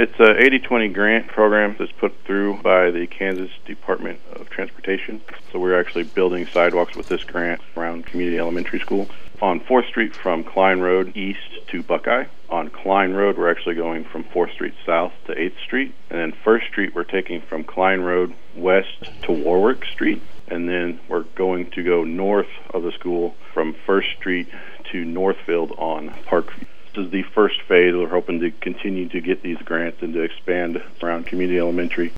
It's a 80-20 grant program that's put through by the Kansas Department of Transportation. So we're actually building sidewalks with this grant around Community Elementary School. On 4th Street from Klein Road east to Buckeye. On Klein Road, we're actually going from 4th Street south to 8th Street. And then 1st Street, we're taking from Klein Road west to Warwick Street. And then we're going to go north of the school from 1st Street to Northfield on Parkview. This is the first phase. We're hoping to continue to get these grants and to expand around Community Elementary.